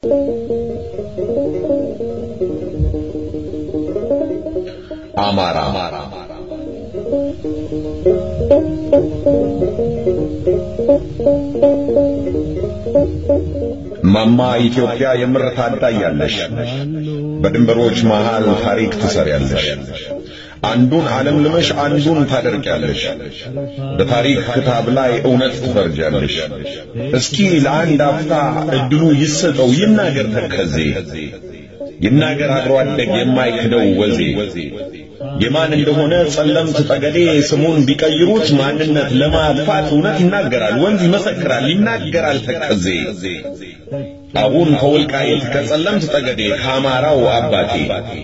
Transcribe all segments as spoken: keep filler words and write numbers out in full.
አማራ ማማ ኢትዮጵያ የምር ታዳያለሽ በድንበሮች መሃል ታሪክ ትሰሪያለሽ አንዱን ዓለም ልመሽ አንዱን ታደርቂያለሽ በታሪክ ክታብ ላይ እውነት ትፈርጃለሽ እስኪ ለአንድ አፍታ እድሉ ይሰጠው ይናገር ተከዜ ይናገር አብሮ አደግ የማይክደው ወዜ የማን እንደሆነ ጸለምት ጠገዴ ስሙን ቢቀይሩት ማንነት ለማጥፋት እውነት ይናገራል ወንዝ ይመሰክራል ይናገራል ተከዜ አሁን ከወልቃይት ከጸለምት ጠገዴ ከአማራው አባቴ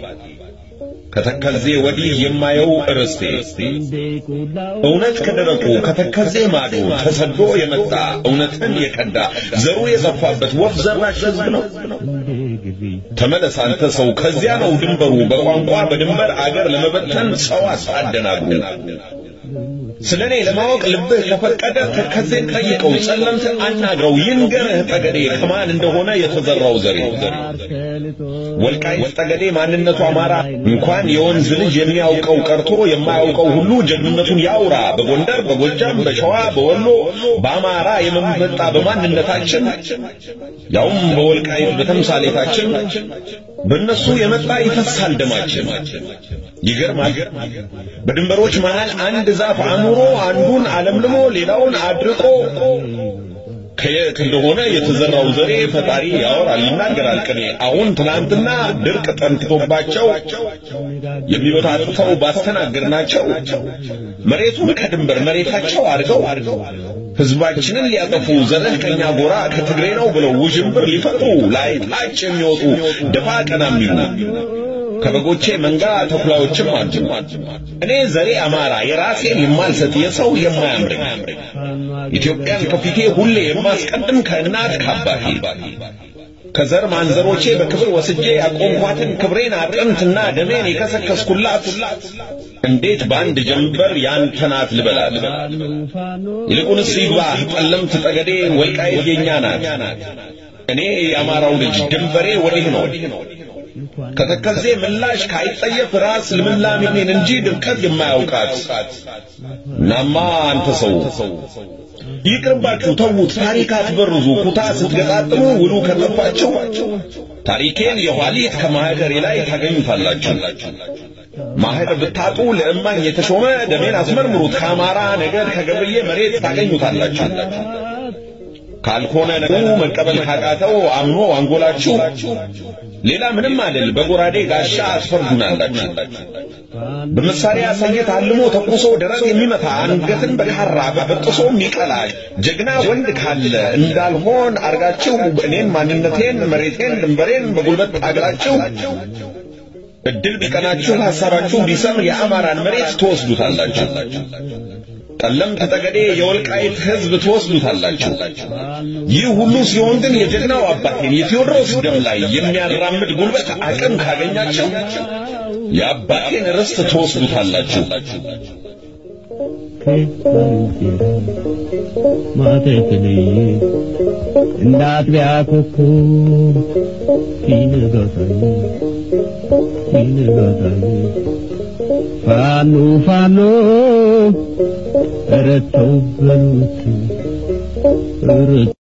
ከተከዜ ወዲህ የማየው እርስቴ እውነት ከደረቁ ከተከዜ ማዶ ተሰዶ የመጣ እውነትን የቀዳ ዘሩ የዘፋበት ወፍ ዘራሽ ህዝብ ነው ተመለስ አንተ ሰው ከዚያ ነው ድንበሩ በቋንቋ በድንበር አገር ለመበተን ሰው አሳደናግሩ ስለኔ ለማወቅ ልብህ ከፈቀደ ተከዜን ጠይቀው ጸለምትን አናግረው ይንገርህ ጠገዴ ከማን እንደሆነ የተዘራው ዘሬ ወልቃይት ጠገዴ ማንነቱ አማራ እንኳን የወንዝ ልጅ የሚያውቀው ቀርቶ የማያውቀው ሁሉ ጀግንነቱን ያውራ በጎንደር በጎጃም በሸዋ በወሎ በአማራ የመምጣ በማንነታችን ያውም በወልቃይት በተምሳሌታችን በእነሱ የመጣ ይፈሳል ደማችን ይገርማል በድንበሮች መሃል አንድ ዛፍ አኑሮ አንዱን ዓለምልሞ ሌላውን አድርቆ ከየት እንደሆነ የተዘራው ዘሬ ፈጣሪ ያወራል ይናገራል ቅኔ አሁን ትናንትና ድርቅ ጠንቶባቸው የሚበታተው ባስተናገርናቸው መሬቱን ከድንበር መሬታቸው አድርገው ህዝባችንን ሊያጠፉ ዘረህ ከኛ ጎራ ከትግሬ ነው ብለው ውዥንብር ሊፈጥሩ ላይ ታች የሚወጡ ደፋ ቀና የሚሉ ከበጎቼ መንጋ ተኩላዎችም አሉ እኔ ዘሬ አማራ የራሴን የማልሰጥ የሰው የማያምረኝ ኢትዮጵያን ከፊቴ ሁሌ የማስቀድም ከእናት ከአባቴ ከዘር ማንዘሮቼ በክብር ወስጄ ያቆምኳትን ክብሬን አጥንትና ደሜን የከሰከስኩላት እንዴት ባንድ ጀንበር ያንተናት ልበላል ይልቁንስ ይባህ ጠለምት ጠገዴ ወልቃይት የኛ ናት እኔ የአማራው ልጅ ድንበሬ ወዲህ ነው ከተከዜ ምላሽ ካይጠየፍ ራስ ልምላሜን እንጂ ድርቀት የማያውቃት ናማ አንተ ሰው ይቅርባችሁ ተውት ታሪክ አትበርዙ ኩታ ስትገጣጥሙ ውሉ ከጠፋችሁ ታሪኬን የኋሊት ከማህደሬ ላይ ታገኙታላችሁ ማህደር ብታጡ ለእማኝ የተሾመ ደሜን አስመርምሩት ከአማራ ነገድ ከገብርዬ መሬት ታገኙታላችሁ ካልሆነ ነው መቀበል ካቃተው አምኖ አንጎላችሁ ሌላ ምንም አይደል በጎራዴ ጋሻ አስፈርዱናላችሁ በመሳሪያ ሰይት አልሞ ተኩሶ ደረስ የሚመታ አንገትን በካራ በጥሶ የሚቀላ ጀግና ወንድ ካለ እንዳልሆን አርጋችሁ እኔን ማንነቴን መሬቴን ድንበሬን በጉልበት አግራችሁ እድል ቢቀናችሁ ሐሳባችሁ ቢሰምር የአማራን መሬት ተወስዱታላችሁ ጠለምት ጠገዴ የወልቃይት ህዝብ ተወስዱታላችሁ ይህ ሁሉ ሲሆን ግን የጀግናው አባቴን የቴዎድሮስ ደም ላይ የሚያራምድ ጉልበት አቅም ካገኛችሁ የአባቴን ርስት ተወስዱታላችሁ ማተከለ እንዳት ቢያኮኩ ሲነጋታኝ ሲነጋታኝ ፋኖ ፋኖ ረተው በሉት